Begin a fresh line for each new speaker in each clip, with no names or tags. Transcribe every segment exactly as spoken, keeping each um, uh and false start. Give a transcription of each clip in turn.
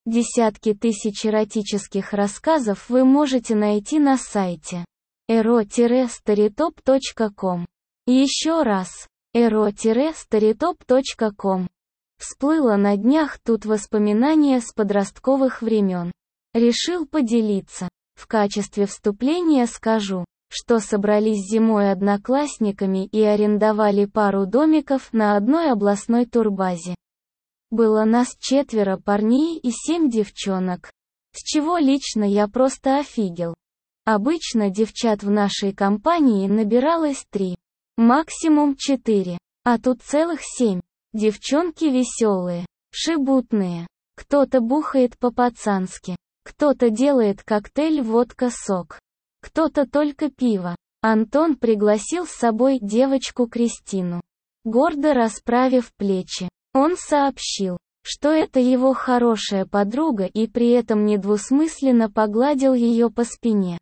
Десятки тысяч эротических рассказов вы можете найти на сайте эро старитоп точка ком. Еще раз, эро старитоп точка ком. Всплыло на днях тут воспоминания с подростковых времен. Решил поделиться. В качестве вступления скажу, что собрались зимой одноклассниками и арендовали пару домиков на одной областной турбазе. Было нас четверо парней и семь девчонок. С чего лично я просто офигел. Обычно девчат в нашей компании набиралось три, максимум четыре, а тут целых семь. Девчонки веселые, шебутные. Кто-то бухает по-пацански, кто-то делает коктейль водка-сок, кто-то только пиво. Антон пригласил с собой девочку Кристину. Гордо расправив плечи, он сообщил, что это его хорошая подруга и при этом недвусмысленно погладил ее по спине.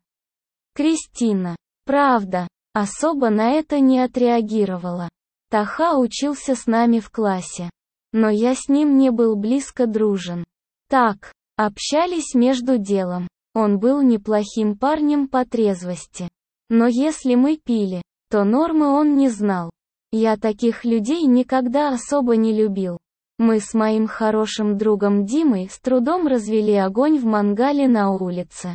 Кристина, правда, особо на это не отреагировала. Таха учился с нами в классе, но я с ним не был близко дружен. Так, общались между делом. Он был неплохим парнем по трезвости. Но если мы пили, то нормы он не знал. Я таких людей никогда особо не любил. Мы с моим хорошим другом Димой с трудом развели огонь в мангале на улице.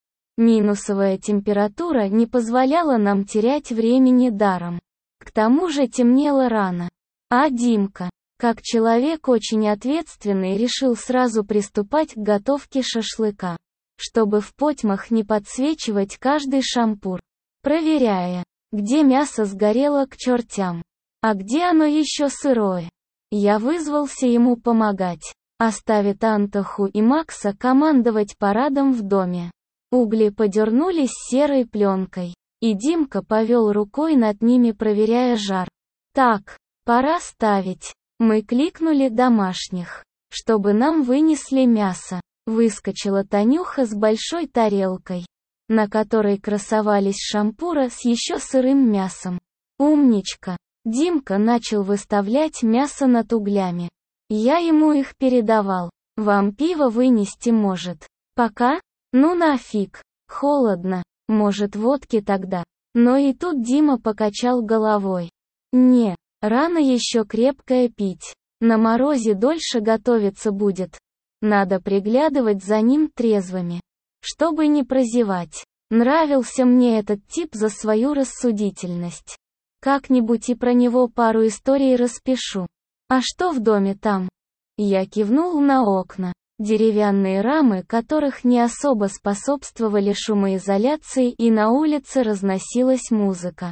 Минусовая температура не позволяла нам терять времени даром. К тому же темнело рано. А Димка, как человек очень ответственный, решил сразу приступать к готовке шашлыка, чтобы в потьмах не подсвечивать каждый шампур, проверяя, где мясо сгорело к чертям, а где оно еще сырое. Я вызвался ему помогать, оставив Антоху и Макса командовать парадом в доме. Угли подернулись серой пленкой, и Димка повел рукой над ними, проверяя жар. Так, пора ставить. Мы кликнули домашних, чтобы нам вынесли мясо. Выскочила Танюха с большой тарелкой, на которой красовались шампура с еще сырым мясом. Умничка. Димка начал выставлять мясо над углями. Я ему их передавал. Вам пиво вынести может. Пока? Ну нафиг. Холодно. Может, водки тогда. Но и тут Дима покачал головой. Не, рано еще крепкое пить. На морозе дольше готовиться будет. Надо приглядывать за ним трезвыми, чтобы не прозевать. Нравился мне этот тип за свою рассудительность. Как-нибудь и про него пару историй распишу. А что в доме там? Я кивнул на окна, деревянные рамы которых не особо способствовали шумоизоляции, и на улице разносилась музыка.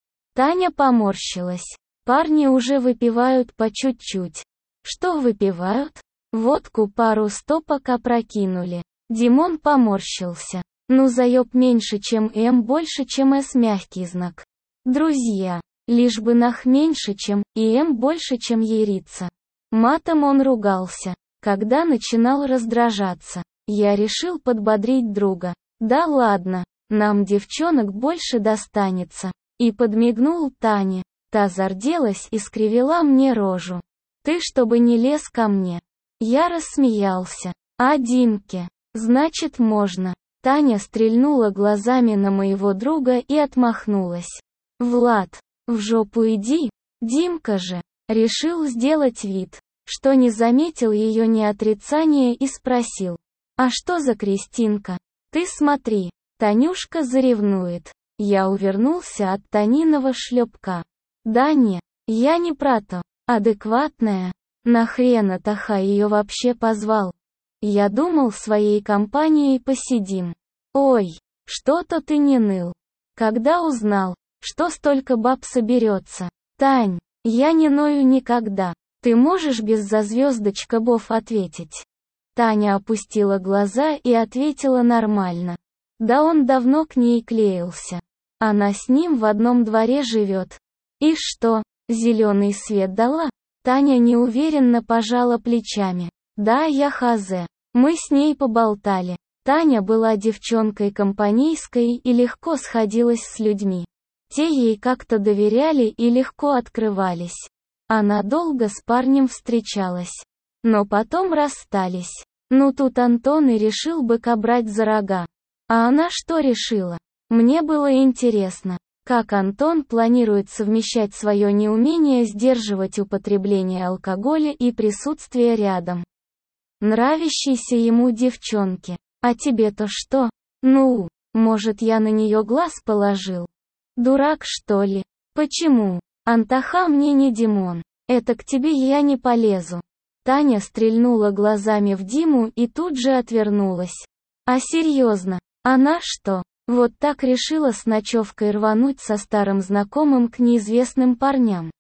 Таня поморщилась. Парни уже выпивают по чуть-чуть. Что выпивают? Водку пару стопок опрокинули. Димон поморщился. Ну заеб меньше, чем М, больше, чем С, мягкий знак. Друзья, лишь бы нах меньше, чем, и М больше, чем Ярица. Матом он ругался, когда начинал раздражаться. Я решил подбодрить друга. Да ладно, нам девчонок больше достанется. И подмигнул Тане. Та зарделась и скривила мне рожу. Ты чтобы не лез ко мне. Я рассмеялся. А Димке? Значит можно. Таня стрельнула глазами на моего друга и отмахнулась. Влад, в жопу иди. Димка же решил сделать вид, что не заметил ее неотрицания, и спросил. А что за Кристинка? Ты смотри, Танюшка заревнует. Я увернулся от Таниного шлепка. Да не, я не про то. Адекватная. Нахрена Таха ее вообще позвал? Я думал, своей компанией посидим. Ой, что-то ты не ныл. Когда узнал, что столько баб соберется? Тань, я не ною никогда. Ты можешь без зазвездочка бов ответить? Таня опустила глаза и ответила нормально. Да он давно к ней клеился. Она с ним в одном дворе живет. И что, зеленый свет дала? Таня неуверенно пожала плечами. Да, я хазе. Мы с ней поболтали. Таня была девчонкой компанейской и легко сходилась с людьми. Те ей как-то доверяли и легко открывались. Она долго с парнем встречалась. Но потом расстались. Ну тут Антон и решил быка брать за рога. А она что решила? Мне было интересно, как Антон планирует совмещать свое неумение сдерживать употребление алкоголя и присутствие рядом нравящейся ему девчонки. А тебе-то что? Ну, может, я на нее глаз положил? Дурак, что ли? Почему? Антоха мне не Димон. Это к тебе я не полезу. Таня стрельнула глазами в Диму и тут же отвернулась. А серьезно, она что, вот так решила с ночевкой рвануть со старым знакомым к неизвестным парням?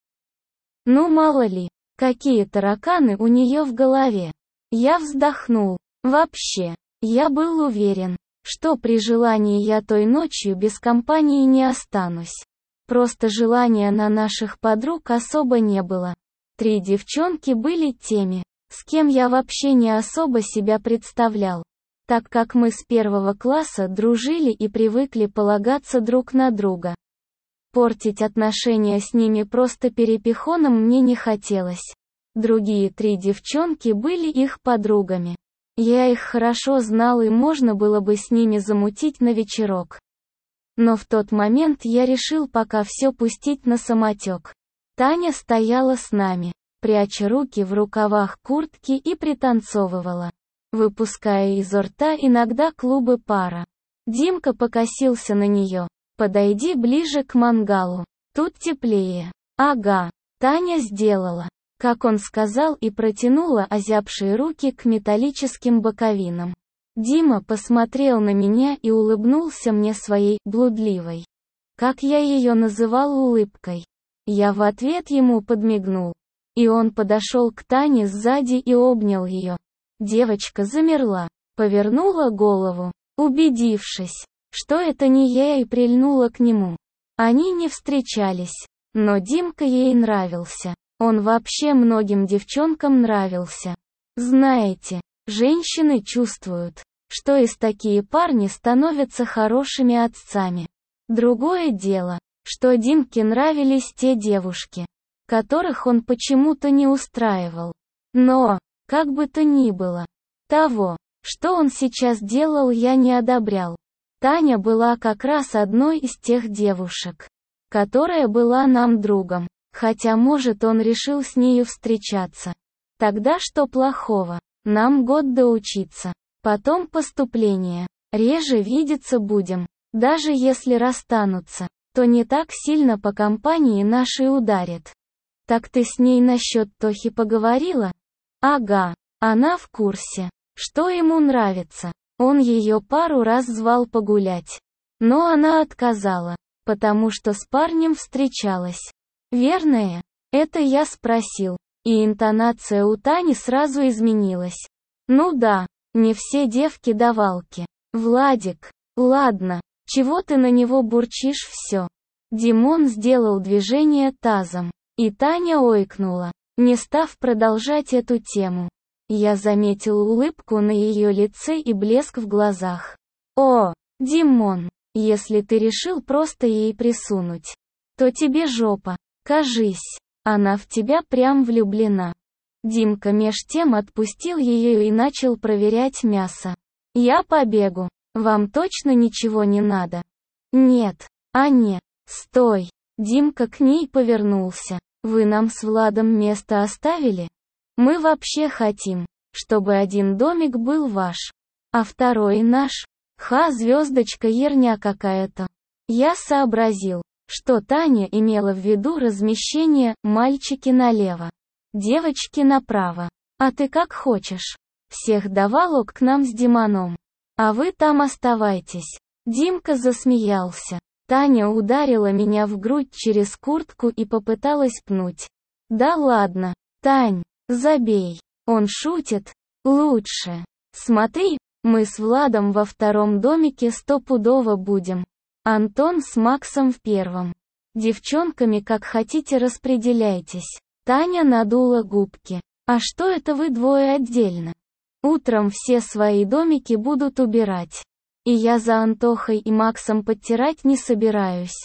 Ну мало ли, какие тараканы у нее в голове. Я вздохнул. Вообще, я был уверен, что при желании я той ночью без компании не останусь. Просто желания на наших подруг особо не было. Три девчонки были теми, с кем я вообще не особо себя представлял, так как мы с первого класса дружили и привыкли полагаться друг на друга. Портить отношения с ними просто перепихоном мне не хотелось. Другие три девчонки были их подругами. Я их хорошо знал и можно было бы с ними замутить на вечерок. Но в тот момент я решил пока все пустить на самотек. Таня стояла с нами, пряча руки в рукавах куртки и пританцовывала, выпуская изо рта иногда клубы пара. Димка покосился на нее. «Подойди ближе к мангалу. Тут теплее». «Ага». Таня сделала, как он сказал, и протянула озябшие руки к металлическим боковинам. Дима посмотрел на меня и улыбнулся мне своей блудливой, как я ее называл, улыбкой. Я в ответ ему подмигнул. И он подошел к Тане сзади и обнял ее. Девочка замерла, повернула голову, убедившись, что это не я, и прильнула к нему. Они не встречались, но Димка ей нравился. Он вообще многим девчонкам нравился. Знаете, женщины чувствуют, что из такие парни становятся хорошими отцами. Другое дело, что Димке нравились те девушки, которых он почему-то не устраивал. Но, как бы то ни было, того, что он сейчас делал, я не одобрял. Таня была как раз одной из тех девушек, которая была нам другом. Хотя, может, он решил с нею встречаться. Тогда что плохого? Нам год доучиться. Потом поступление. Реже видеться будем. Даже если расстанутся, то не так сильно по компании нашей ударит. Так ты с ней насчет Тохи поговорила? Ага, она в курсе, что ему нравится. Он ее пару раз звал погулять. Но она отказала, потому что с парнем встречалась. Верное? Это я спросил, и интонация у Тани сразу изменилась. Ну да, не все девки давалки. Владик, ладно, чего ты на него бурчишь все? Димон сделал движение тазом, и Таня ойкнула, не став продолжать эту тему. Я заметил улыбку на ее лице и блеск в глазах. О, Димон, если ты решил просто ей присунуть, то тебе жопа. Кажись, она в тебя прям влюблена. Димка меж тем отпустил ее и начал проверять мясо. Я побегу. Вам точно ничего не надо? Нет. А не. Стой. Димка к ней повернулся. Вы нам с Владом место оставили? Мы вообще хотим, чтобы один домик был ваш, а второй наш. Ха, звездочка, ерня какая-то. Я сообразил, что Таня имела в виду размещение «мальчики налево, девочки направо». А ты как хочешь. Всех давалок к нам с Димоном. А вы там оставайтесь. Димка засмеялся. Таня ударила меня в грудь через куртку и попыталась пнуть. Да ладно, Тань, забей. Он шутит. Лучше. Смотри, мы с Владом во втором домике стопудово будем. Антон с Максом в первом. Девчонками как хотите распределяйтесь. Таня надула губки. А что это вы двое отдельно? Утром все свои домики будут убирать. И я за Антохой и Максом подтирать не собираюсь.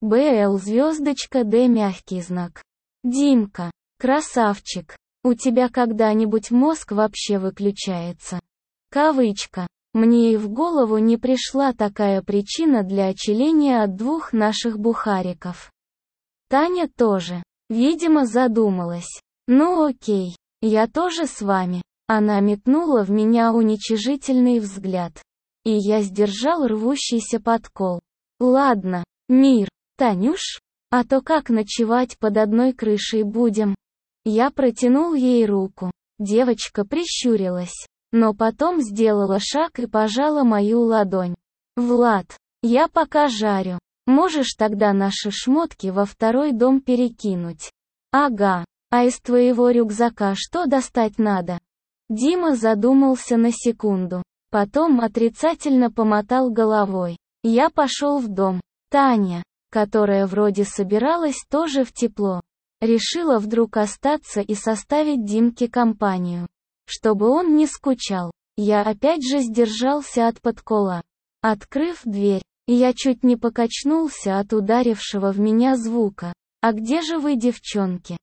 БЛ звездочка Д мягкий знак. Димка, красавчик. У тебя когда-нибудь мозг вообще выключается? Кавычка. Мне и в голову не пришла такая причина для отчисления от двух наших бухариков. Таня тоже, видимо, задумалась. Ну окей, я тоже с вами. Она метнула в меня уничижительный взгляд. И я сдержал рвущийся подкол. Ладно, мир, Танюш, а то как ночевать под одной крышей будем? Я протянул ей руку. Девочка прищурилась, но потом сделала шаг и пожала мою ладонь. Влад, я пока жарю. Можешь тогда наши шмотки во второй дом перекинуть? Ага, а из твоего рюкзака что достать надо? Дима задумался на секунду. Потом отрицательно помотал головой. Я пошел в дом. Таня, которая вроде собиралась тоже в тепло, решила вдруг остаться и составить Димке компанию. Чтобы он не скучал. Я опять же сдержался от подкола. Открыв дверь, я чуть не покачнулся от ударившего в меня звука. А где же вы, девчонки?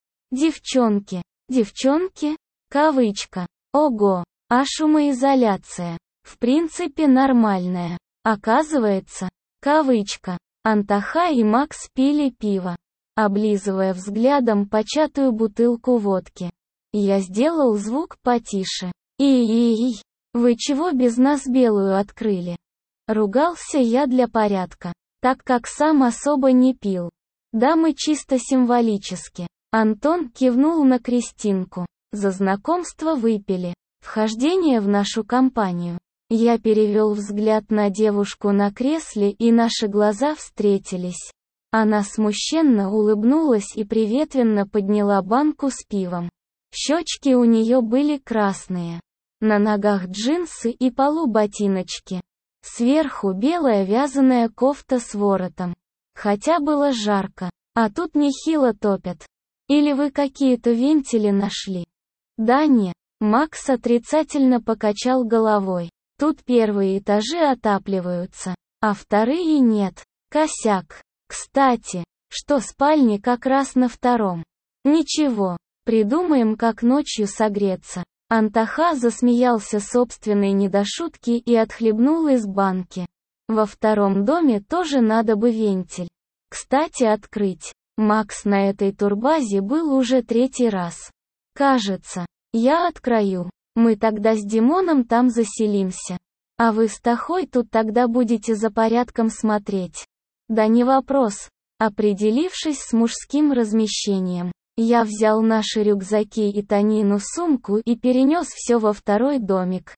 Девчонки. Девчонки? Кавычка. Ого, а шумоизоляция. В принципе нормальная. Оказывается, кавычка. Антоха и Макс пили пиво, облизывая взглядом початую бутылку водки. Я сделал звук потише. И-и-и, вы чего без нас белую открыли? Ругался я для порядка, так как сам особо не пил. Да мы чисто символически. Антон кивнул на Кристинку. За знакомство выпили. Вхождение в нашу компанию. Я перевел взгляд на девушку на кресле, и наши глаза встретились. Она смущенно улыбнулась и приветственно подняла банку с пивом. Щечки у нее были красные. На ногах джинсы и полуботиночки. Сверху белая вязаная кофта с воротом. Хотя было жарко, а тут нехило топят. Или вы какие-то вентили нашли? Да не. Макс отрицательно покачал головой. Тут первые этажи отапливаются, а вторые нет. Косяк. Кстати, что спальни как раз на втором. Ничего, придумаем, как ночью согреться. Антоха засмеялся собственной недошутки и отхлебнул из банки. Во втором доме тоже надо бы вентиль. Кстати, открыть. Макс на этой турбазе был уже третий раз. Кажется, я открою. Мы тогда с Димоном там заселимся. А вы с Тохой тут тогда будете за порядком смотреть. Да не вопрос. Определившись с мужским размещением, я взял наши рюкзаки и Танину сумку и перенес все во второй домик.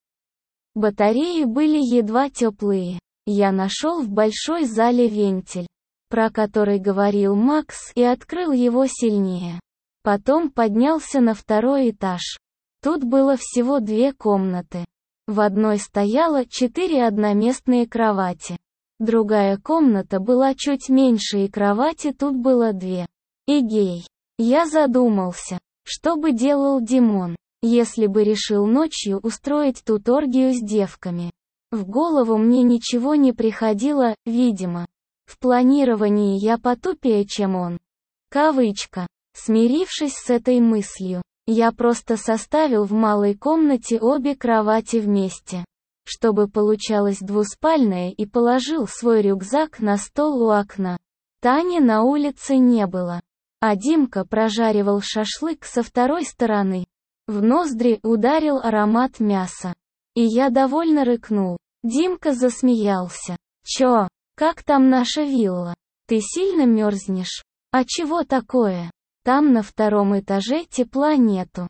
Батареи были едва теплые. Я нашел в большой зале вентиль, про который говорил Макс, и открыл его сильнее. Потом поднялся на второй этаж. Тут было всего две комнаты. В одной стояло четыре одноместные кровати. Другая комната была чуть меньше, и кровати тут было две. Игей. Я задумался, что бы делал Димон, если бы решил ночью устроить тут оргию с девками. В голову мне ничего не приходило, видимо. В планировании я потупее, чем он. Кавычка. Смирившись с этой мыслью, я просто составил в малой комнате обе кровати вместе, чтобы получалось двуспальное, и положил свой рюкзак на стол у окна. Тани на улице не было, а Димка прожаривал шашлык со второй стороны. В ноздри ударил аромат мяса, и я довольно рыкнул. Димка засмеялся. Чё, как там наша вилла? Ты сильно мерзнешь? А чего такое? Там на втором этаже тепла нету.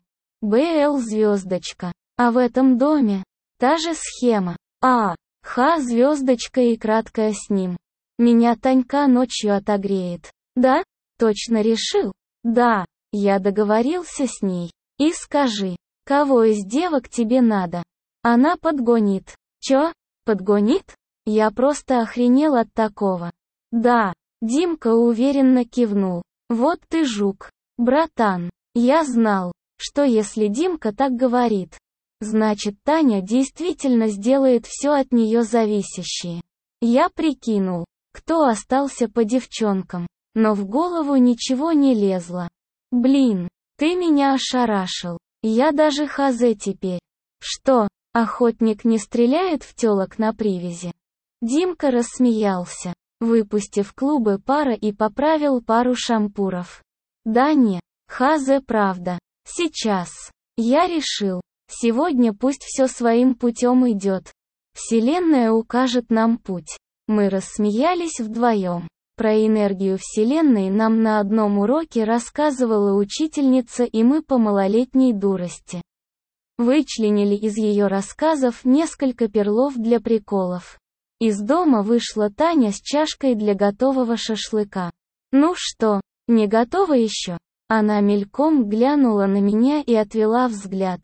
БЛ звездочка. А в этом доме та же схема. А, Х звездочка и краткая с ним. Меня Танька ночью отогреет. Да? Точно решил? Да. Я договорился с ней. И скажи, кого из девок тебе надо? Она подгонит. Чё? Подгонит? Я просто охренел от такого. Да. Димка уверенно кивнул. Вот ты жук, братан. Я знал, что если Димка так говорит, значит Таня действительно сделает все от нее зависящее. Я прикинул, кто остался по девчонкам, но в голову ничего не лезло. Блин, ты меня ошарашил. Я даже хазе теперь. Что, Охотник не стреляет в тёлок на привязи. Димка рассмеялся, выпустив клубы пара и поправил пару шампуров. Да не, хазе правда. Сейчас. Я решил. Сегодня пусть все своим путем идет. Вселенная укажет нам путь. Мы рассмеялись вдвоем. Про энергию Вселенной нам на одном уроке рассказывала учительница, и мы по малолетней дурости вычленили из ее рассказов несколько перлов для приколов. Из дома вышла Таня с чашкой для готового шашлыка. «Ну что, не готова еще?» Она мельком глянула на меня и отвела взгляд.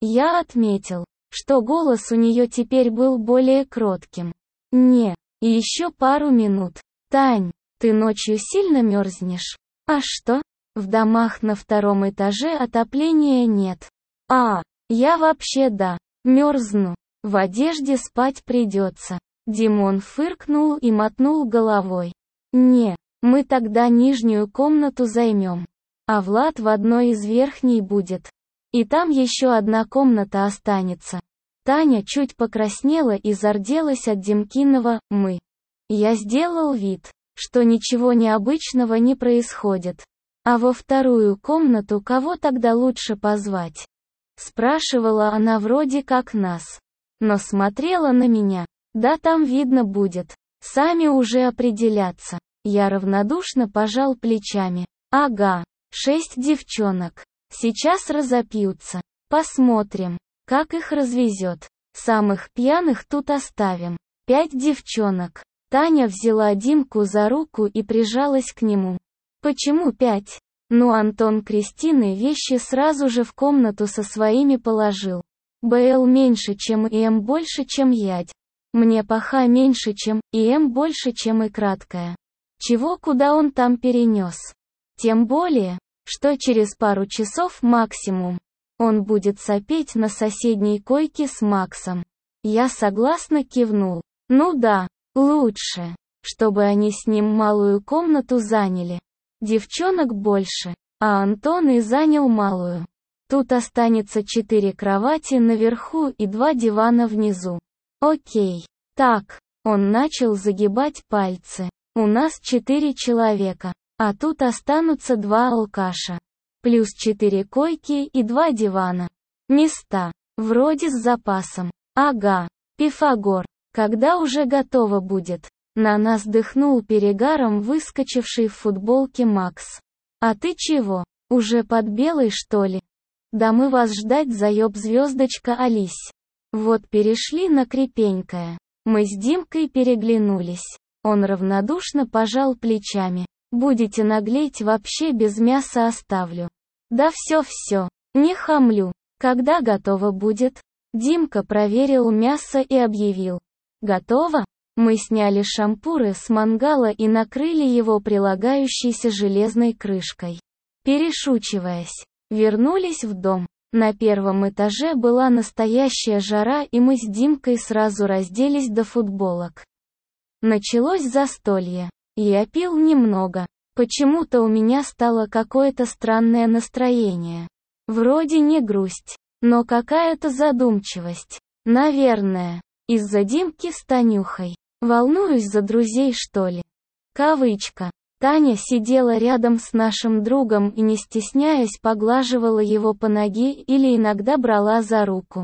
Я отметил, что голос у нее теперь был более кротким. «Не, еще пару минут. Тань, ты ночью сильно мерзнешь?» «А что? В домах на втором этаже отопления нет». «А, я вообще да, мерзну. В одежде спать придется». Димон фыркнул и мотнул головой. «Не, мы тогда нижнюю комнату займем. А Влад в одной из верхней будет. И там еще одна комната останется». Таня чуть покраснела и зарделась от Димкиного «мы». Я сделал вид, что ничего необычного не происходит. «А во вторую комнату кого тогда лучше позвать?» Спрашивала она вроде как нас. Но смотрела на меня. «Да там видно будет. Сами уже определяться». Я равнодушно пожал плечами. «Ага, шесть девчонок. Сейчас разопьются. Посмотрим, как их развезет. Самых пьяных тут оставим. Пять девчонок». Таня взяла Димку за руку и прижалась к нему. «Почему пять?» Ну, Антон Кристины вещи сразу же в комнату со своими положил. БЛ меньше, чем и М больше, чем ядь. Мне паха меньше, чем и М больше, чем и краткая. Чего куда он там перенес? Тем более, что через пару часов максимум он будет сопеть на соседней койке с Максом. Я согласно кивнул. Ну да, лучше, чтобы они с ним малую комнату заняли. Девчонок больше, а Антон и занял малую. Тут останется четыре кровати наверху и два дивана внизу. Окей. Так, он начал загибать пальцы. У нас четыре человека, а тут останутся два алкаша. Плюс четыре койки и два дивана. Места. Вроде с запасом. Ага. Пифагор. Когда уже готово будет? На нас дыхнул перегаром выскочивший в футболке Макс. А ты чего? Уже под белой, что ли? Да мы вас ждать, заеб звездочка Ались. Вот перешли на крепенькое. Мы с Димкой переглянулись. Он равнодушно пожал плечами. Будете наглеть, вообще без мяса оставлю. Да все-все, не хамлю. Когда готово будет? Димка проверил мясо и объявил. Готово? Мы сняли шампуры с мангала и накрыли его прилагающейся железной крышкой. Перешучиваясь, вернулись в дом. На первом этаже была настоящая жара, и мы с Димкой сразу разделись до футболок. Началось застолье. Я пил немного. Почему-то у меня стало какое-то странное настроение. Вроде не грусть, но какая-то задумчивость. Наверное, из-за Димки с Танюхой. Волнуюсь за друзей, что ли? Кавычка. Таня сидела рядом с нашим другом и, не стесняясь, поглаживала его по ноге или иногда брала за руку.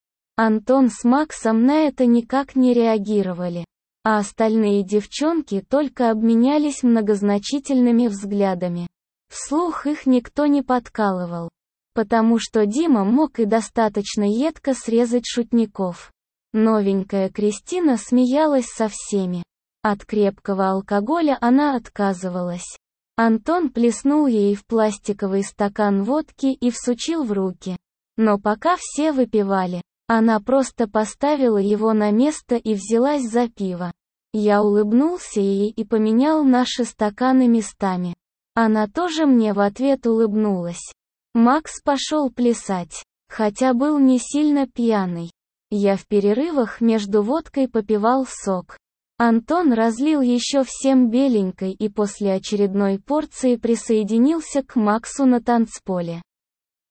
Антон с Максом на это никак не реагировали, а остальные девчонки только обменялись многозначительными взглядами. Вслух их никто не подкалывал, потому что Дима мог и достаточно едко срезать шутников. Новенькая Кристина смеялась со всеми. От крепкого алкоголя она отказывалась. Антон плеснул ей в пластиковый стакан водки и всучил в руки. Но пока все выпивали, она просто поставила его на место и взялась за пиво. Я улыбнулся ей и поменял наши стаканы местами. Она тоже мне в ответ улыбнулась. Макс пошел плясать, хотя был не сильно пьяный. Я в перерывах между водкой попивал сок. Антон разлил еще всем беленькой и после очередной порции присоединился к Максу на танцполе.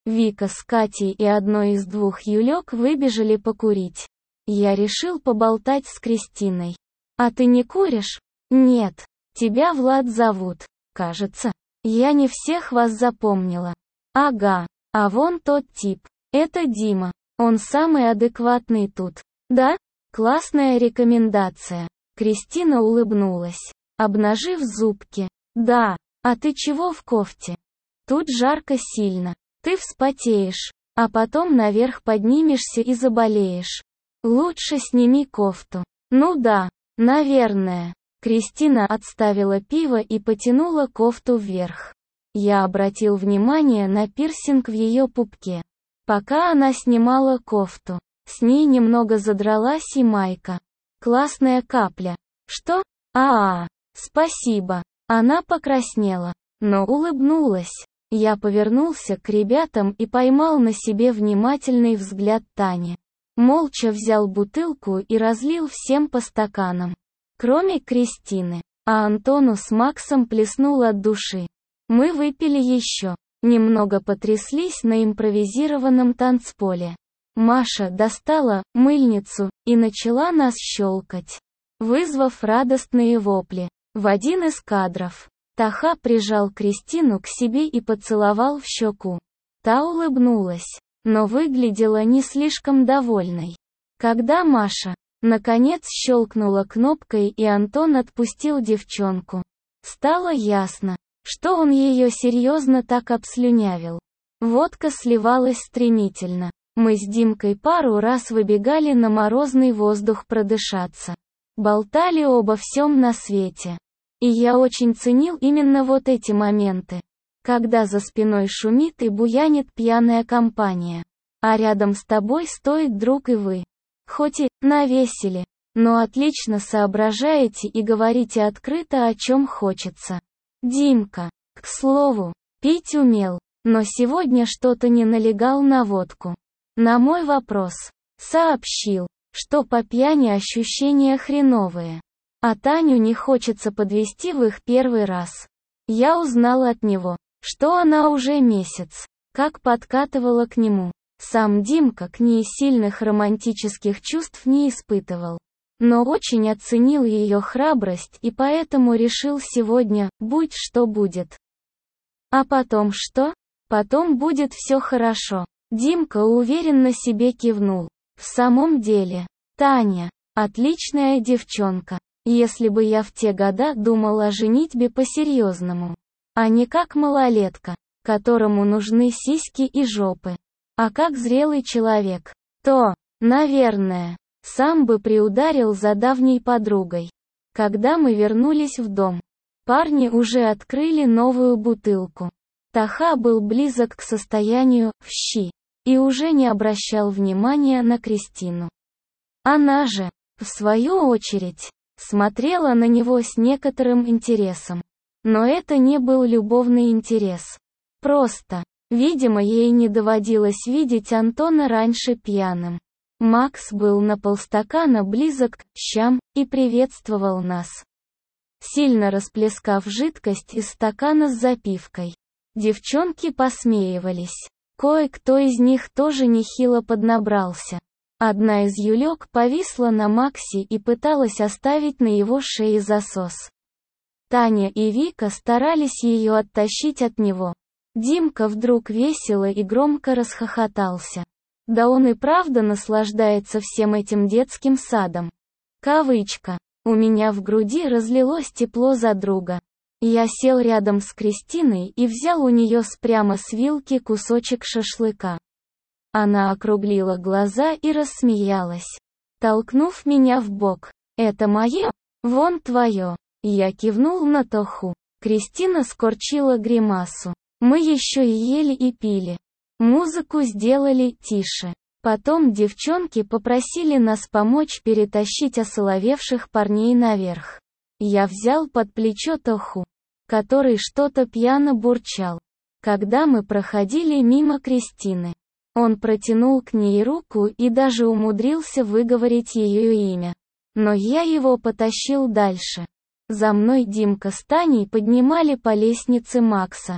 Вика с Катей и одной из двух Юлек выбежали покурить. Я решил поболтать с Кристиной. «А ты не куришь?» «Нет. Тебя Влад зовут, кажется. Я не всех вас запомнила». «Ага. А вон тот тип. Это Дима. Он самый адекватный тут». «Да? Классная рекомендация». Кристина улыбнулась, обнажив зубки. «Да. А ты чего в кофте? Тут жарко сильно. Ты вспотеешь, а потом наверх поднимешься и заболеешь. Лучше сними кофту». «Ну да, наверное». Кристина отставила пиво и потянула кофту вверх. Я обратил внимание на пирсинг в ее пупке. Пока она снимала кофту, с ней немного задралась и майка. «Классная капля». «Что? А-а, спасибо». Она покраснела, но улыбнулась. Я повернулся к ребятам и поймал на себе внимательный взгляд Тани. Молча взял бутылку и разлил всем по стаканам. Кроме Кристины. А Антону с Максом плеснул от души. Мы выпили еще. Немного потряслись на импровизированном танцполе. Маша достала мыльницу и начала нас щелкать, вызвав радостные вопли. В один из кадров Таха прижал Кристину к себе и поцеловал в щеку. Та улыбнулась, но выглядела не слишком довольной. Когда Маша, наконец, щелкнула кнопкой и Антон отпустил девчонку, стало ясно, что он ее серьезно так обслюнявил. Водка сливалась стремительно. Мы с Димкой пару раз выбегали на морозный воздух продышаться. Болтали обо всем на свете. И я очень ценил именно вот эти моменты. Когда за спиной шумит и буянит пьяная компания. А рядом с тобой стоит друг и вы. Хоть и навесили, но отлично соображаете и говорите открыто о чем хочется. Димка, к слову, пить умел, но сегодня что-то не налегал на водку. На мой вопрос, сообщил, что по пьяни ощущения хреновые. А Таню не хочется подвести в их первый раз. Я узнал от него, что она уже месяц, как подкатывала к нему. Сам Димка к ней сильных романтических чувств не испытывал. Но очень оценил ее храбрость и поэтому решил сегодня, будь что будет. А потом что? Потом будет все хорошо. Димка уверенно себе кивнул. В самом деле, Таня, отличная девчонка. Если бы я в те года думал о женитьбе по-серьезному, а не как малолетка, которому нужны сиськи и жопы, а как зрелый человек, то, наверное, сам бы приударил за давней подругой. Когда мы вернулись в дом, парни уже открыли новую бутылку. Таха был близок к состоянию «в щи» и уже не обращал внимания на Кристину. Она же, в свою очередь, смотрела на него с некоторым интересом. Но это не был любовный интерес. Просто, видимо, ей не доводилось видеть Антона раньше пьяным. Макс был на полстакана близок к щам и приветствовал нас, сильно расплескав жидкость из стакана с запивкой. Девчонки посмеивались. Кое-кто из них тоже нехило поднабрался. Одна из Юлек повисла на Максе и пыталась оставить на его шее засос. Таня и Вика старались ее оттащить от него. Димка вдруг весело и громко расхохотался. Да он и правда наслаждается всем этим детским садом. Кавычка. У меня в груди разлилось тепло за друга. Я сел рядом с Кристиной и взял у нее с прямо с вилки кусочек шашлыка. Она округлила глаза и рассмеялась, толкнув меня в бок. «Это мое? Вон твое». Я кивнул на Тоху. Кристина скорчила гримасу. Мы еще и ели и пили. Музыку сделали тише. Потом девчонки попросили нас помочь перетащить осоловевших парней наверх. Я взял под плечо Тоху, который что-то пьяно бурчал. Когда мы проходили мимо Кристины, он протянул к ней руку и даже умудрился выговорить ее имя. Но я его потащил дальше. За мной Димка с Таней поднимали по лестнице Макса.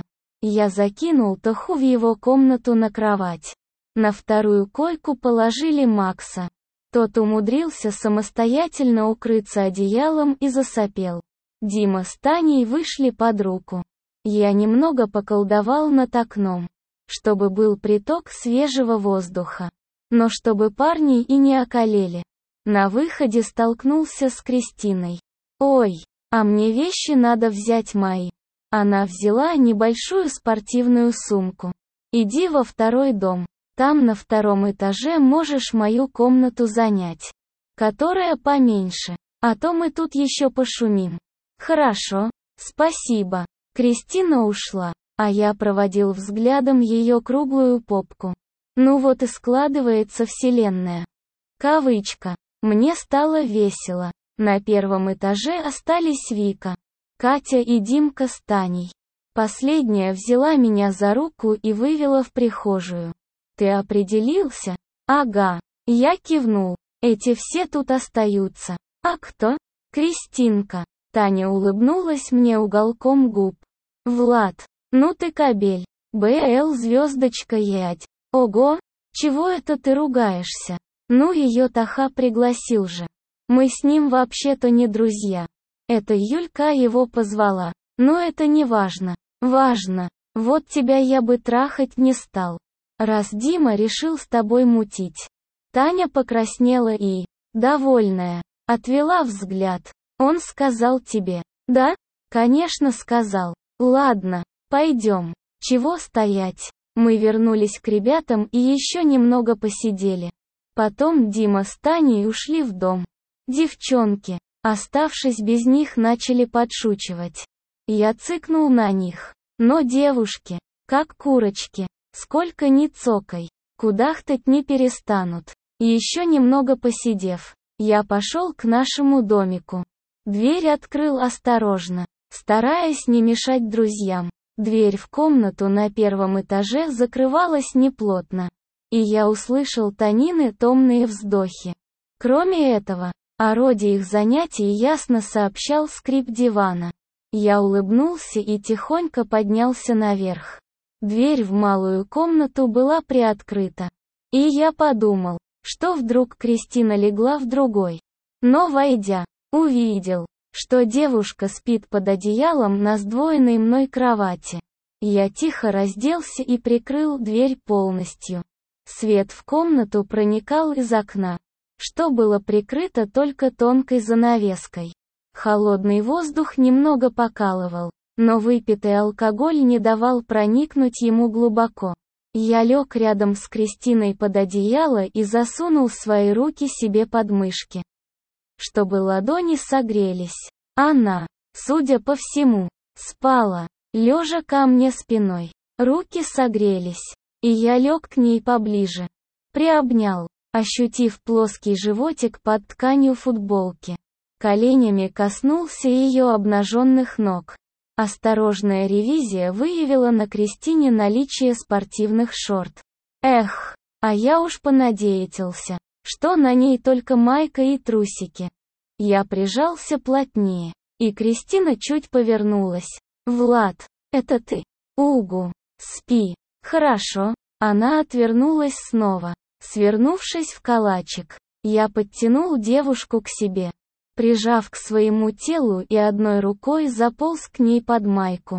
Я закинул Тоху в его комнату на кровать. На вторую койку положили Макса. Тот умудрился самостоятельно укрыться одеялом и засопел. Дима с Таней вышли под руку. Я немного поколдовал над окном, чтобы был приток свежего воздуха. Но чтобы парни и не околели. На выходе столкнулся с Кристиной. «Ой, а мне вещи надо взять мои». Она взяла небольшую спортивную сумку. «Иди во второй дом. Там на втором этаже можешь мою комнату занять. Которая поменьше. А то мы тут еще пошумим». «Хорошо, спасибо». Кристина ушла, а я проводил взглядом ее круглую попку. Ну вот и складывается вселенная. Кавычка. Мне стало весело. На первом этаже остались Вика, Катя и Димка с Таней. Последняя взяла меня за руку и вывела в прихожую. «Ты определился?» «Ага». Я кивнул. «Эти все тут остаются». «А кто?» «Кристинка». Таня улыбнулась мне уголком губ. «Влад, ну ты кобель. БЛ звездочка ять. Ого, чего это ты ругаешься? Ну ее Тоха пригласил же. Мы с ним вообще-то не друзья. Это Юлька его позвала. Но это не важно. Важно. Вот тебя я бы трахать не стал. Раз Дима решил с тобой мутить». Таня покраснела и, довольная, отвела взгляд. «Он сказал тебе?» «Да? Конечно сказал. Ладно, пойдем. Чего стоять?» Мы вернулись к ребятам и еще немного посидели. Потом Дима с Таней ушли в дом. Девчонки, оставшись без них, начали подшучивать. Я цыкнул на них. Но девушки, как курочки, сколько ни цокай, кудахтать не перестанут. Еще немного посидев, я пошел к нашему домику. Дверь открыл осторожно, стараясь не мешать друзьям. Дверь в комнату на первом этаже закрывалась неплотно. И я услышал Танины томные вздохи. Кроме этого, о роде их занятий ясно сообщал скрип дивана. Я улыбнулся и тихонько поднялся наверх. Дверь в малую комнату была приоткрыта. И я подумал, что вдруг Кристина легла в другой. Но войдя, увидел, что девушка спит под одеялом на сдвоенной мной кровати. Я тихо разделся и прикрыл дверь полностью. Свет в комнату проникал из окна, что было прикрыто только тонкой занавеской. Холодный воздух немного покалывал, но выпитый алкоголь не давал проникнуть ему глубоко. Я лег рядом с Кристиной под одеяло и засунул свои руки себе под мышки, чтобы ладони согрелись. Она, судя по всему, спала, лежа ко мне спиной. Руки согрелись, и я лег к ней поближе. Приобнял, ощутив плоский животик под тканью футболки. Коленями коснулся ее обнаженных ног. Осторожная ревизия выявила на Кристине наличие спортивных шорт. Эх, а я уж понадеялся, что на ней только майка и трусики. Я прижался плотнее, и Кристина чуть повернулась. «Влад, это ты?» «Угу. Спи. Хорошо». Она отвернулась снова, свернувшись в калачик. Я подтянул девушку к себе, прижав к своему телу и одной рукой заполз к ней под майку.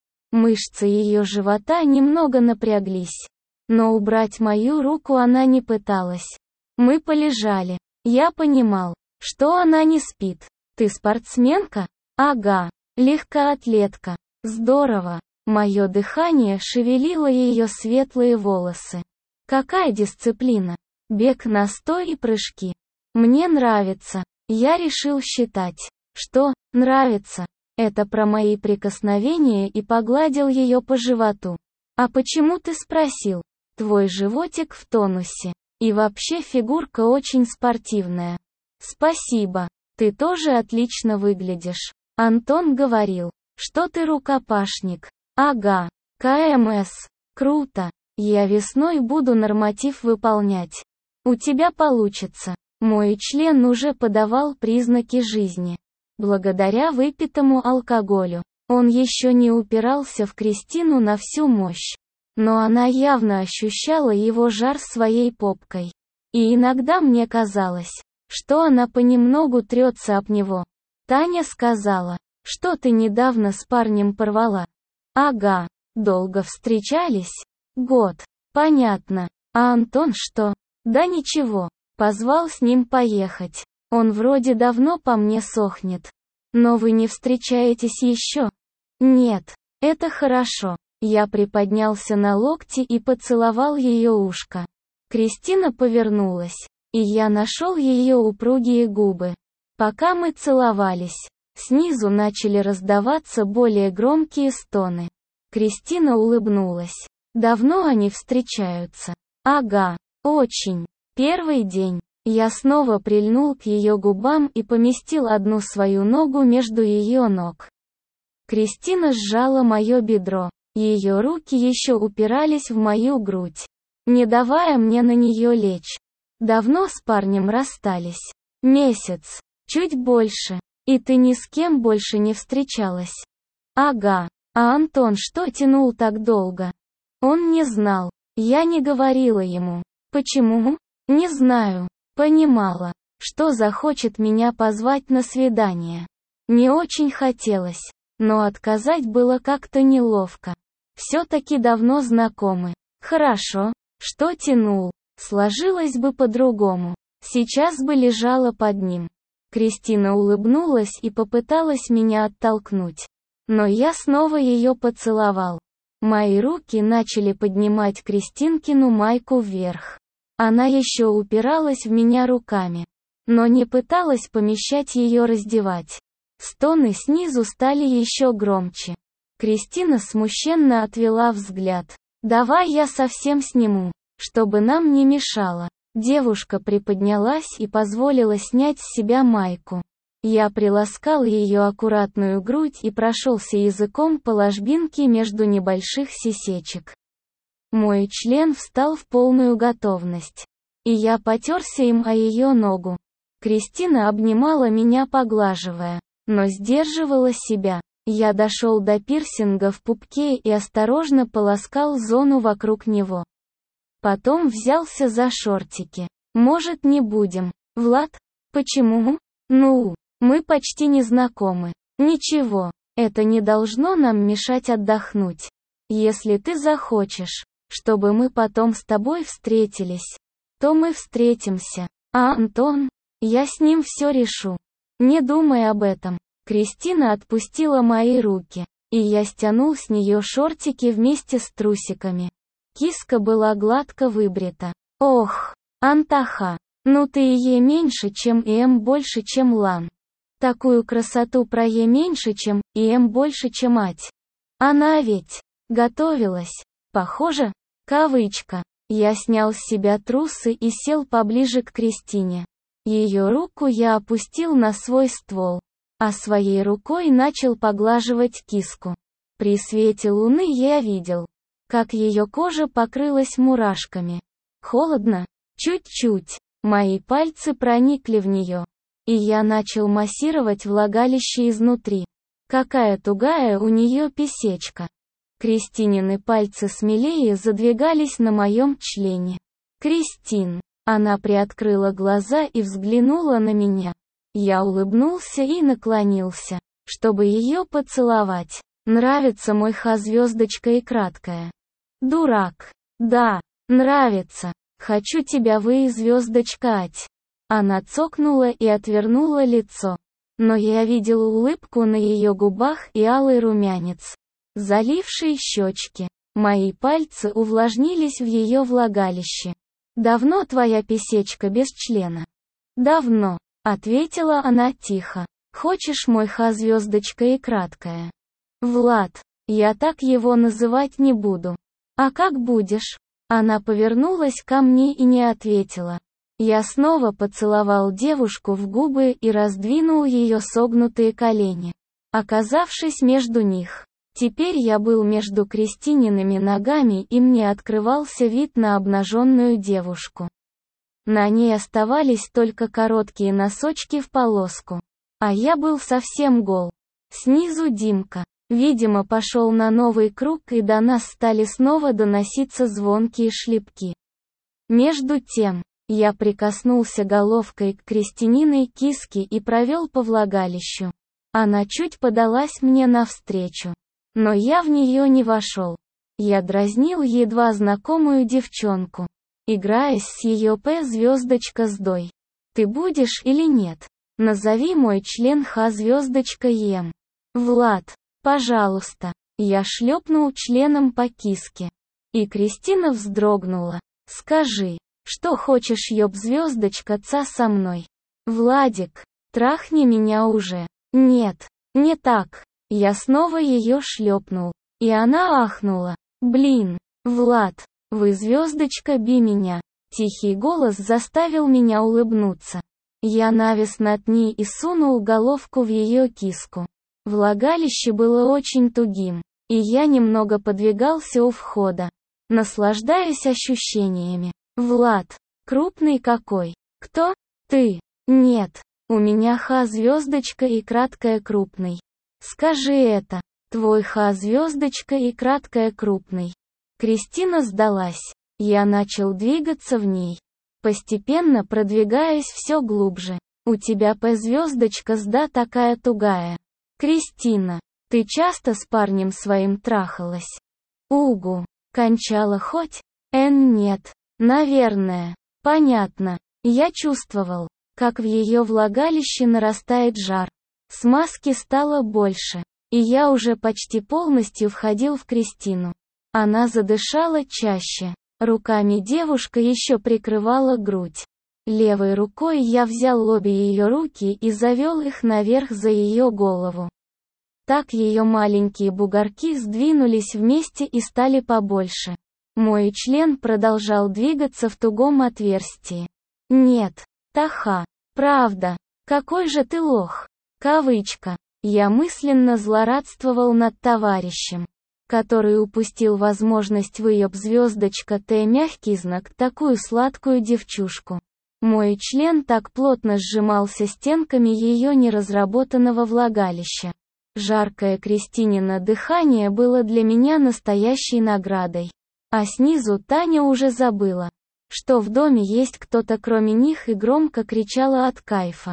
Мышцы ее живота немного напряглись, но убрать мою руку она не пыталась. Мы полежали. Я понимал, что она не спит. «Ты спортсменка?» «Ага. Легкоатлетка». «Здорово». Мое дыхание шевелило ее светлые волосы. «Какая дисциплина?» «Бег на сто и прыжки». «Мне нравится». Я решил считать, что «нравится» — это про мои прикосновения и погладил ее по животу. «А почему ты спросил? Твой животик в тонусе. И вообще фигурка очень спортивная». «Спасибо. Ты тоже отлично выглядишь». Антон говорил, что ты рукопашник. «Ага. КМС. Круто. Я весной буду норматив выполнять. У тебя получится». Мой член уже подавал признаки жизни. Благодаря выпитому алкоголю. Он еще не упирался в Кристину на всю мощь. Но она явно ощущала его жар своей попкой. И иногда мне казалось, что она понемногу трется об него. Таня сказала, что ты недавно с парнем порвала. Ага. Долго встречались? Год. Понятно. А Антон что? Да ничего. Позвал с ним поехать. Он вроде давно по мне сохнет. Но вы не встречаетесь еще? Нет. Это хорошо. Я приподнялся на локти и поцеловал ее ушко. Кристина повернулась, и я нашел ее упругие губы. Пока мы целовались, снизу начали раздаваться более громкие стоны. Кристина улыбнулась. Давно они встречаются? Ага, очень. Первый день. Я снова прильнул к ее губам и поместил одну свою ногу между ее ног. Кристина сжала мое бедро. Ее руки еще упирались в мою грудь, не давая мне на нее лечь. Давно с парнем расстались? Месяц. Чуть больше. И ты ни с кем больше не встречалась? Ага. А Антон что тянул так долго? Он не знал. Я не говорила ему. Почему? Не знаю. Понимала, что захочет меня позвать на свидание. Не очень хотелось, но отказать было как-то неловко. Все-таки давно знакомы. Хорошо, что тянул. Сложилось бы по-другому. Сейчас бы лежала под ним. Кристина улыбнулась и попыталась меня оттолкнуть. Но я снова ее поцеловал. Мои руки начали поднимать Кристинкину майку вверх. Она еще упиралась в меня руками, но не пыталась помещать ее раздевать. Стоны снизу стали еще громче. Кристина смущенно отвела взгляд. «Давай я совсем сниму, чтобы нам не мешало». Девушка приподнялась и позволила снять с себя майку. Я приласкал ее аккуратную грудь и прошелся языком по ложбинке между небольших сисечек. Мой член встал в полную готовность. И я потерся им о ее ногу. Кристина обнимала меня, поглаживая, но сдерживала себя. Я дошел до пирсинга в пупке и осторожно полоскал зону вокруг него. Потом взялся за шортики. Может, не будем, Влад? Почему? Ну, мы почти не знакомы. Ничего, это не должно нам мешать отдохнуть. Если ты захочешь, чтобы мы потом с тобой встретились, то мы встретимся. А Антон? Я с ним все решу. Не думай об этом. Кристина отпустила мои руки, и я стянул с нее шортики вместе с трусиками. Киска была гладко выбрита. Ох, Антаха, ну ты и Е меньше, чем и М больше, чем Лан. Такую красоту про Е меньше, чем и М больше, чем Ать. Она ведь готовилась. Похоже? Кавычка. Я снял с себя трусы и сел поближе к Кристине. Ее руку я опустил на свой ствол, а своей рукой начал поглаживать киску. При свете луны я видел, как ее кожа покрылась мурашками. Холодно? Чуть-чуть. Мои пальцы проникли в нее, и я начал массировать влагалище изнутри. Какая тугая у нее писечка. Кристинины пальцы смелее задвигались на моем члене. «Кристин!» Она приоткрыла глаза и взглянула на меня. Я улыбнулся и наклонился, чтобы ее поцеловать. «Нравится мой ха-звездочка и краткая?» «Дурак!» «Да, нравится. Хочу тебя вы, звездочка Ать». Она цокнула и отвернула лицо. Но я видел улыбку на ее губах и алый румянец, заливший щечки. Мои пальцы увлажнились в ее влагалище. «Давно твоя писечка без члена?» «Давно», — ответила она тихо. «Хочешь мой ха-звездочка и краткая?» «Влад, я так его называть не буду». «А как будешь?» Она повернулась ко мне и не ответила. Я снова поцеловал девушку в губы и раздвинул ее согнутые колени, оказавшись между них. Теперь я был между Кристиниными ногами, и мне открывался вид на обнаженную девушку. На ней оставались только короткие носочки в полоску. А я был совсем гол. Снизу Димка. видимо, пошел на новый круг, и до нас стали снова доноситься звонкие шлепки. Между тем, я прикоснулся головкой к Кристининой киске и провел по влагалищу. Она чуть подалась мне навстречу, но я в нее не вошел. Я дразнил едва знакомую девчонку, играясь с ее П звездочка с дой. Ты будешь или нет? Назови мой член Х звездочка Ем. Влад, пожалуйста. Я шлепнул членом по киске. И Кристина вздрогнула. Скажи, что хочешь, ёб звездочка ца со мной? Владик, трахни меня уже. Нет, не так. Я снова ее шлепнул. И она ахнула. Блин, Влад, вы звездочка би меня. Тихий голос заставил меня улыбнуться. Я навис над ней и сунул головку в ее киску. Влагалище было очень тугим, и я немного подвигался у входа, наслаждаясь ощущениями. Влад, крупный какой. Кто? Ты? Нет, у меня Х звездочка и краткая крупный. Скажи это. Твой Х звездочка и краткая крупный. Кристина сдалась. Я начал двигаться в ней, постепенно продвигаясь все глубже. У тебя П звездочка сда такая тугая. Кристина, ты часто с парнем своим трахалась? Угу. Кончала хоть? Н нет. Наверное. Понятно. Я чувствовал, как в ее влагалище нарастает жар. Смазки стало больше, и я уже почти полностью входил в Кристину. Она задышала чаще. Руками девушка еще прикрывала грудь. Левой рукой я взял обе ее руки и завел их наверх за ее голову. Так ее маленькие бугорки сдвинулись вместе и стали побольше. Мой член продолжал двигаться в тугом отверстии. Нет, Таха, правда, какой же ты лох. Кавычка. Я мысленно злорадствовал над товарищем, который упустил возможность выеб звездочка Т мягкий знак такую сладкую девчушку. Мой член так плотно сжимался стенками ее неразработанного влагалища. Жаркое Кристинина дыхание было для меня настоящей наградой. А снизу Таня уже забыла, что в доме есть кто-то кроме них, и громко кричала от кайфа.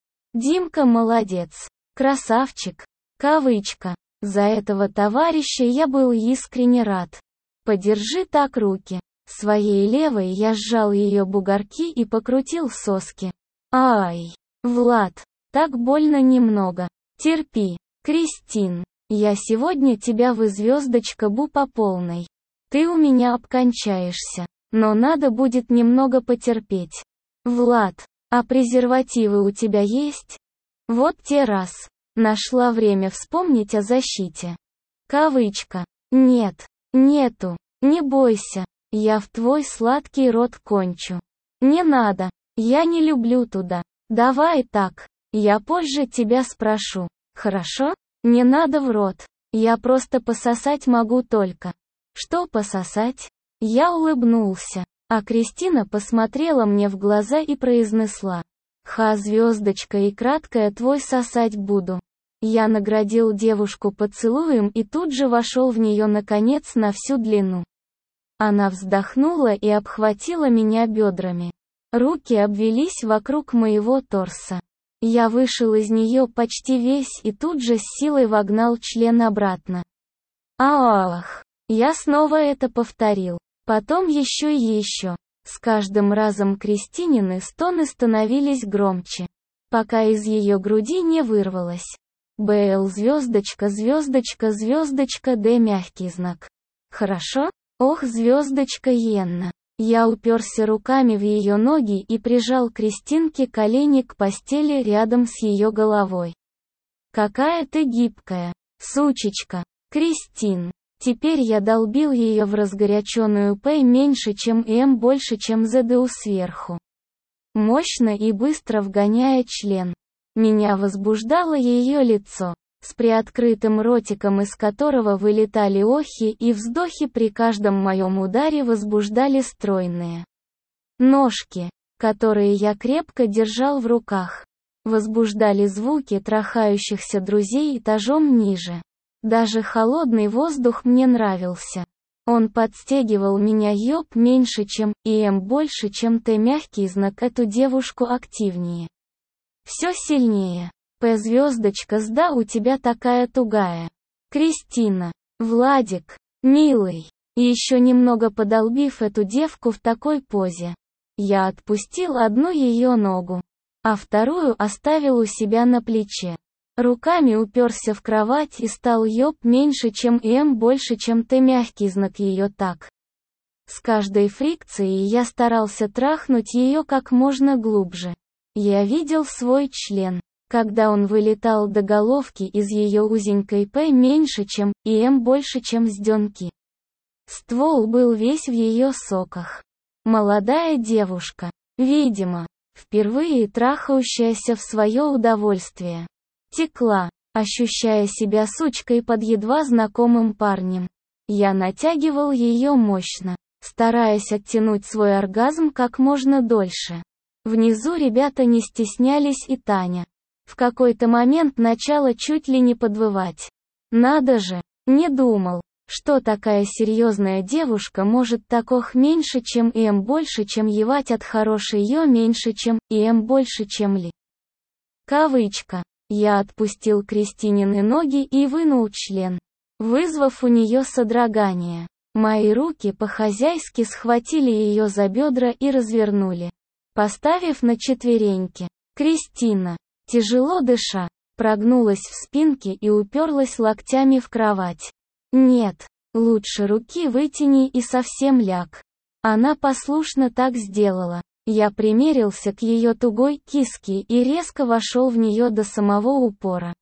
Димка молодец. Красавчик. Кавычка. За этого товарища я был искренне рад. Подержи так руки. Своей левой я сжал ее бугорки и покрутил соски. Ай, Влад, так больно немного. Терпи. Кристин, я сегодня тебя вы звездочка бу по полной. Ты у меня обкончаешься, но надо будет немного потерпеть. Влад, а презервативы у тебя есть? Вот те раз. Нашла время вспомнить о защите. Кавычка. Нет, нету, не бойся, я в твой сладкий рот кончу. Не надо, я не люблю туда. Давай так, я позже тебя спрошу. Хорошо? Не надо в рот, я просто пососать могу только. Что пососать? Я улыбнулся, а Кристина посмотрела мне в глаза и произнесла. Ха звездочка и краткая твой сосать буду. Я наградил девушку поцелуем и тут же вошел в нее наконец на всю длину. Она вздохнула и обхватила меня бедрами. Руки обвелись вокруг моего торса. Я вышел из нее почти весь и тут же с силой вогнал член обратно. Ах! Я снова это повторил. Потом еще и еще. С каждым разом Кристинины стоны становились громче, пока из ее груди не вырвалось. БЛ звездочка звездочка звездочка Д мягкий знак. Хорошо? Ох, звездочка Йенна. Я уперся руками в ее ноги и прижал Кристинке колени к постели рядом с ее головой. Какая ты гибкая, сучечка, Кристин. Теперь я долбил ее в разгоряченную П меньше, чем М, больше, чем ЗДУ сверху. Мощно и быстро вгоняя член. Меня возбуждало ее лицо, с приоткрытым ротиком, из которого вылетали охи и вздохи при каждом моем ударе, возбуждали стройные ножки, которые я крепко держал в руках. Возбуждали звуки трахающихся друзей этажом ниже. Даже холодный воздух мне нравился. Он подстегивал меня ёб меньше, чем и М больше, чем Т мягкий знак эту девушку активнее. Все сильнее. П звездочка сда у тебя такая тугая. Кристина. Владик. Милый. И еще немного подолбив эту девку в такой позе, я отпустил одну ее ногу, а вторую оставил у себя на плече. Руками уперся в кровать и стал ёб меньше, чем и М больше, чем Т мягкий знак ее так. С каждой фрикцией я старался трахнуть ее как можно глубже. Я видел свой член, когда он вылетал до головки из ее узенькой П меньше, чем и М больше, чем сденки. Ствол был весь в ее соках. Молодая девушка, видимо, впервые трахающаяся в свое удовольствие, текла, ощущая себя сучкой под едва знакомым парнем. Я натягивал ее мощно, стараясь оттянуть свой оргазм как можно дольше. Внизу ребята не стеснялись, и Таня в какой-то момент начала чуть ли не подвывать. Надо же, не думал, что такая серьезная девушка может так ох меньше, чем и М больше, чем евать от хорошей ё меньше, чем и М больше, чем ли. Кавычка. Я отпустил Кристинины ноги и вынул член, вызвав у нее содрогание. Мои руки по-хозяйски схватили ее за бедра и развернули, поставив на четвереньки. Кристина, тяжело дыша, прогнулась в спинке и уперлась локтями в кровать. Нет, лучше руки вытяни и совсем ляг. Она послушно так сделала. Я примерился к ее тугой киске и резко вошел в нее до самого упора.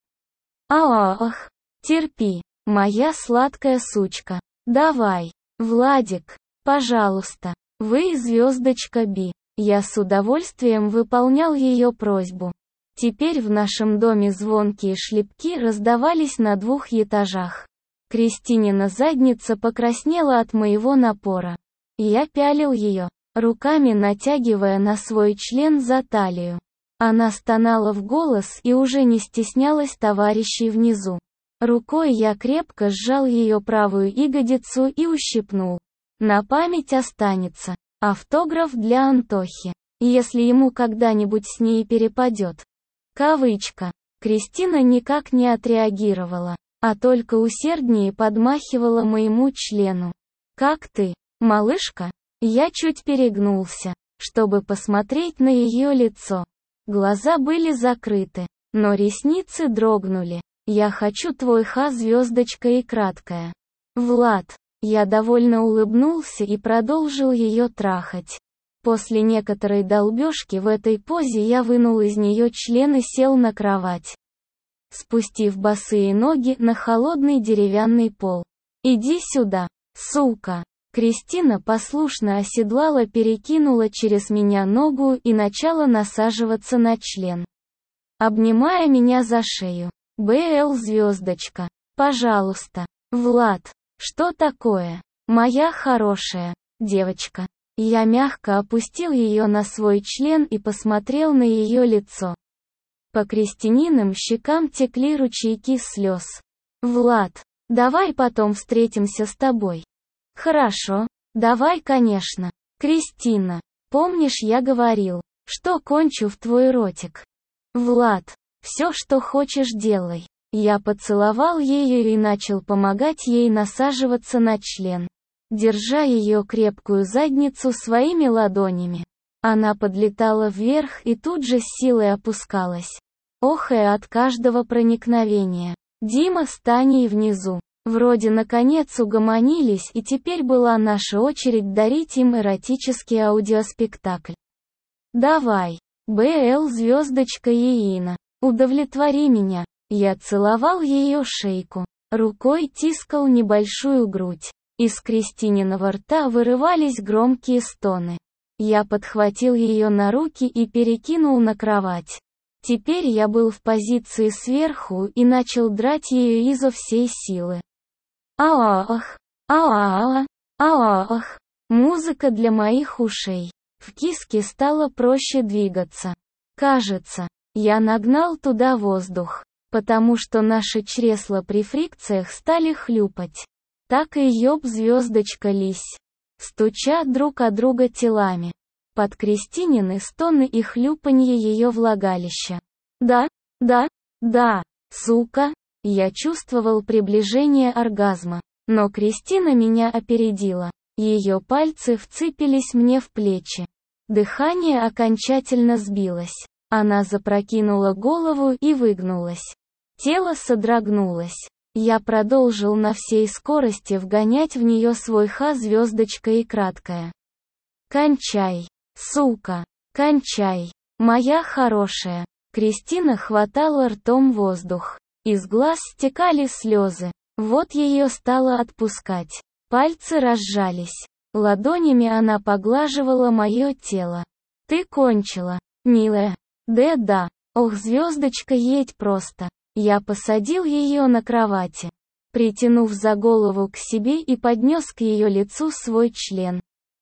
Ах, терпи, моя сладкая сучка. Давай, Владик, пожалуйста. Вы звездочка Би. Я с удовольствием выполнял ее просьбу. Теперь в нашем доме звонкие шлепки раздавались на двух этажах. Кристинина задница покраснела от моего напора. Я пялил ее, руками натягивая на свой член за талию. Она стонала в голос и уже не стеснялась товарищей внизу. Рукой я крепко сжал ее правую ягодицу и ущипнул. На память останется. Автограф для Антохи, если ему когда-нибудь с ней перепадет. Кавычка. Кристина никак не отреагировала, а только усерднее подмахивала моему члену. «Как ты, малышка?» Я чуть перегнулся, чтобы посмотреть на ее лицо. Глаза были закрыты, но ресницы дрогнули. «Я хочу твой ха, звездочка и краткая». «Влад». Я довольно улыбнулся и продолжил ее трахать. После некоторой долбежки в этой позе я вынул из нее член и сел на кровать, спустив босые ноги на холодный деревянный пол. «Иди сюда, сука!» Кристина послушно оседлала, перекинула через меня ногу и начала насаживаться на член, обнимая меня за шею. «БЛ звездочка, пожалуйста, Влад, что такое? Моя хорошая девочка». Я мягко опустил ее на свой член и посмотрел на ее лицо. По Кристининым щекам текли ручейки слез. «Влад, давай потом встретимся с тобой». «Хорошо, давай, конечно. Кристина, помнишь, я говорил, что кончу в твой ротик?» «Влад, все, что хочешь, делай». Я поцеловал ее и начал помогать ей насаживаться на член, держа ее крепкую задницу своими ладонями. Она подлетала вверх и тут же с силой опускалась, охая от каждого проникновения. Дима с Таней внизу вроде наконец угомонились, и теперь была наша очередь дарить им эротический аудиоспектакль. «Давай, БЛ звездочка Иина, удовлетвори меня». Я целовал ее шейку, рукой тискал небольшую грудь. Из Кристининого рта вырывались громкие стоны. Я подхватил ее на руки и перекинул на кровать. Теперь я был в позиции сверху и начал драть ее изо всей силы. Аах, ааа, аах. Музыка для моих ушей. В киске стало проще двигаться. Кажется, я нагнал туда воздух. потому что наши чресла при фрикциях стали хлюпать. Так и ёб звездочка лись, стуча друг о друга телами. Под Кристинины стоны и хлюпанье ее влагалища. Да, да, да, сука, я чувствовал приближение оргазма, но Кристина меня опередила. Ее пальцы вцепились мне в плечи. Дыхание окончательно сбилось. Она запрокинула голову и выгнулась. Тело содрогнулось. Я продолжил на всей скорости вгонять в нее свой ха звездочка и краткая. «Кончай, сука, кончай, моя хорошая». Кристина хватала ртом воздух. Из глаз стекали слезы. Вот ее стало отпускать. Пальцы разжались. Ладонями она поглаживала мое тело. «Ты кончила, милая». «Да-да, ох, звездочка, едь просто». Я посадил ее на кровати, притянув за голову к себе и поднес к ее лицу свой член.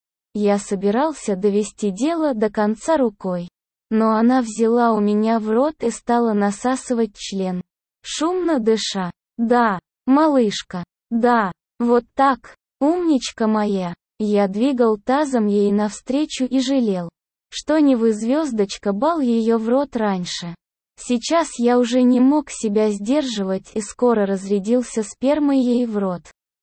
Я собирался довести дело до конца рукой, но она взяла у меня в рот и стала насасывать член, шумно дыша. «Да, малышка, да, вот так, умничка моя». Я двигал тазом ей навстречу и жалел, что не вы, звездочка, бал ее в рот раньше. Сейчас я уже не мог себя сдерживать и скоро разрядился спермой ей в рот.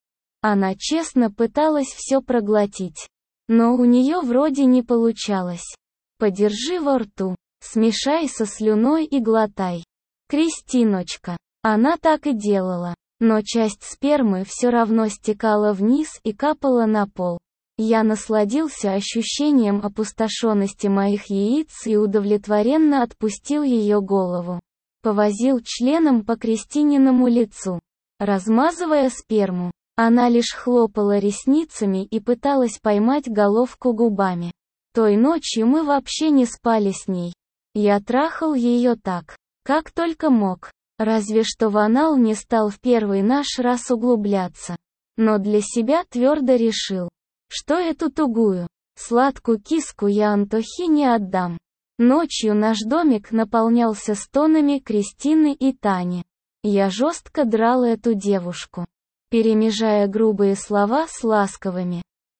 Она честно пыталась все проглотить, но у нее вроде не получалось. Подержи во рту, смешай со слюной и глотай. Кристиночка. Она так и делала, но часть спермы все равно стекала вниз и капала на пол. Я насладился ощущением опустошенности моих яиц и удовлетворенно отпустил ее голову. Повозил членом по Кристининому лицу, размазывая сперму. Она лишь хлопала ресницами и пыталась поймать головку губами. Той ночью мы вообще не спали с ней. Я трахал ее так, как только мог. Разве что в анал не стал в первый наш раз углубляться. Но для себя твердо решил, что эту тугую, сладкую киску я Антохе не отдам. Ночью наш домик наполнялся стонами Кристины и Тани. Я жестко драл эту девушку, перемежая грубые слова с ласковыми.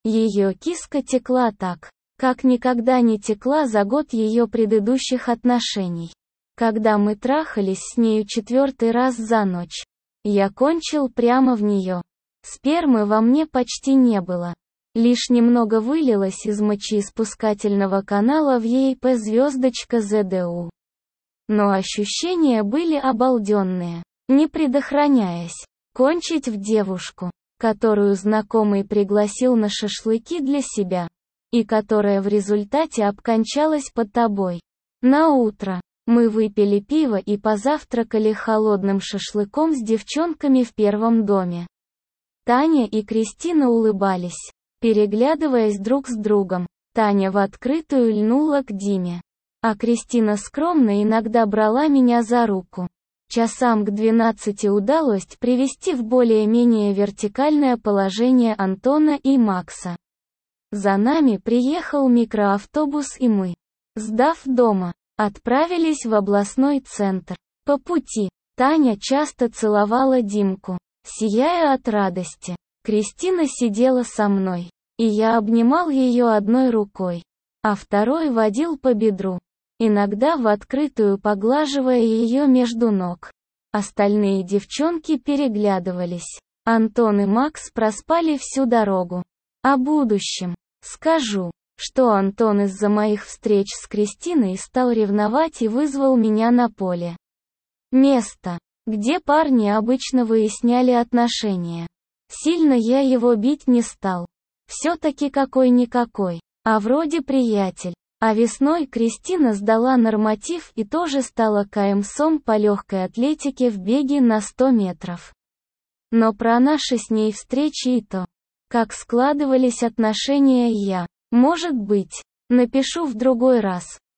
Ее киска текла так, как никогда не текла за год ее предыдущих отношений. Когда мы трахались с нею четвертый раз за ночь, я кончил прямо в нее. Спермы во мне почти не было. Лишь немного вылилось из мочеиспускательного канала в ЕИП звездочка ЗДУ. Но ощущения были обалденные. Не предохраняясь, кончить в девушку, которую знакомый пригласил на шашлыки для себя, и которая в результате обкончалась под тобой. На утро мы выпили пиво и позавтракали холодным шашлыком с девчонками в первом доме. Таня и Кристина улыбались, переглядываясь друг с другом. Таня в открытую льнула к Диме, а Кристина скромно иногда брала меня за руку. Часам к двенадцати удалось привести в более-менее вертикальное положение Антона и Макса. За нами приехал микроавтобус и мы, сдав дома, отправились в областной центр. По пути, Таня часто целовала Димку, сияя от радости. Кристина сидела со мной, и я обнимал ее одной рукой, а второй водил по бедру, иногда в открытую поглаживая ее между ног. Остальные девчонки переглядывались. Антон и Макс проспали всю дорогу. О будущем. Скажу, что Антон из-за моих встреч с Кристиной стал ревновать и вызвал меня на поле. Место, где парни обычно выясняли отношения. Сильно я его бить не стал. Все-таки какой-никакой, а вроде приятель. А весной Кристина сдала норматив и тоже стала КМСом по легкой атлетике в беге на сто метров. Но про наши с ней встречи и то, как складывались отношения, я, может быть, напишу в другой раз.